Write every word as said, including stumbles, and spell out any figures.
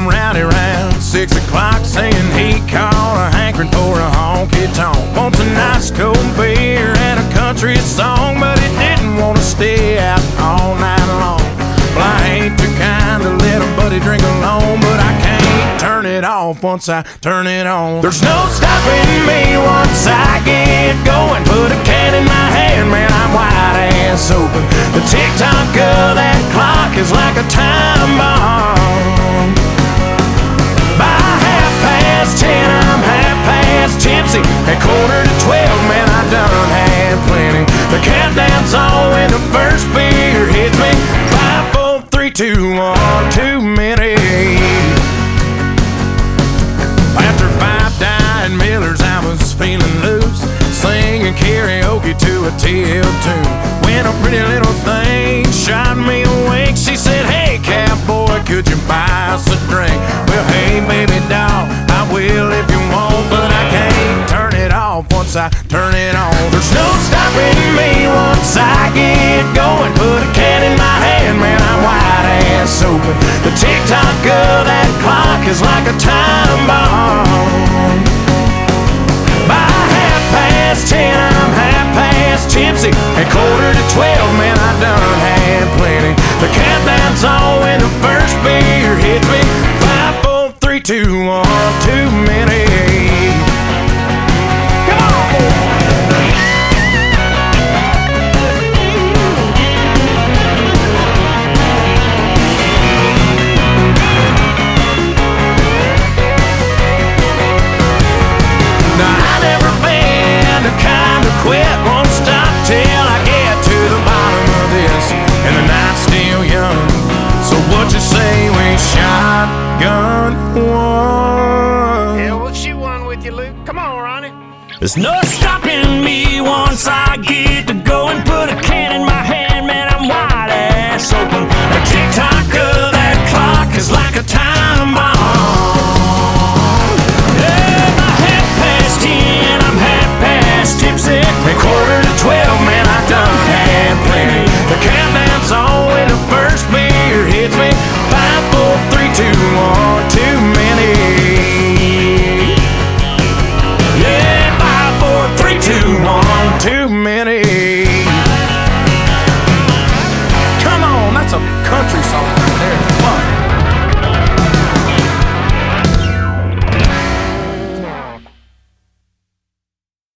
getting rowdy round six o'clock, saying he caught a hankering for a honky tonk. Wants a nice cold beer and a country song, but he didn't want to stay out all night long. Well, I ain't too kind to let a buddy drink alone, but I can't turn it off once I turn it on. There's no stopping me once I get going. Put a can in my hand, man, I'm wide ass open. The tick-tock of that clock is like a time bomb. By half past ten, I'm half past tipsy. At quarter to twelve, man, I done had plenty. The countdown's on when the first beer hits me. Five, four, three, two, one, too many. After five dying Millers, I was feeling loose, singing karaoke to a T L tune. When a pretty little thing shot me awake, she said, "Hey, cowboy, could you buy us a drink?" Well, hey, baby doll, I will if you want, but I can't turn it off once I turn it on. There's no stopping me once I get going. Put a can in my hand, man, I'm wide ass open. The tick-tock of that clock is like a time bomb. By half past ten, I'm half past tipsy. At quarter to twelve, man, I done had plenty. The countdown's on when the first beer hits me. Five, four, three, two, one, too many. Come on! Quit, won't stop till I get to the bottom of this, and the night's still young. So what you say we shotgun one? Yeah, we'll shoot one with you, Luke. Come on, Ronnie. There's no stopping me once I get to go and put a can in